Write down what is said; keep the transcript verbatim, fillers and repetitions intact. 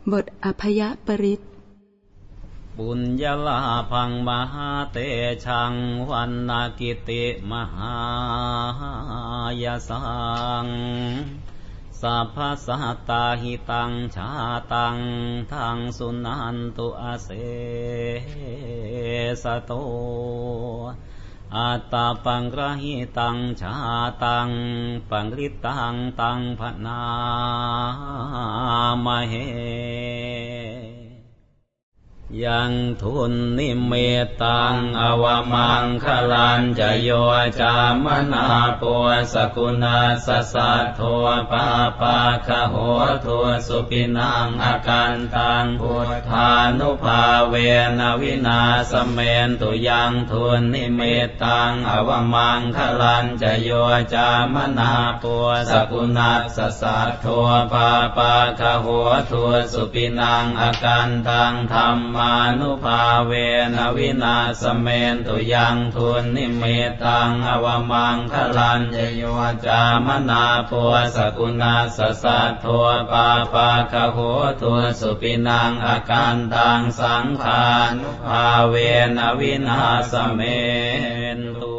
บทอภยปริตปุญญลาภังมหาเตชังวันนากิติมหายสังสัพพสัตตาหิตังชาตังทังสุนันตุอาเสสโตอัตตาปังกระหิตังชาตังปังริตังตังพนามเหยังทุนนิเมตังอวมังคลันจะโยจามนาปัวสกุณาสสัทโทปาปาคะโหทัวสุปินังอาการตังพุทธานุภาเวนวินาสเมนตุยังทุนนิเมตังอวมังคลันจะโยจามนาปัวสกุณาสสัทโทปาปาคะโหทัวสุปินังอาการตังธรรมมานุภาเวนวินาสเมนตุยังทุนนิเมตังอวมังคลันยโยจามนาปัวสกุณาสสัทโทปาปาคะโหทัวสุปินังอาการตังสังฆานุภาเวนวินาสเมนตุ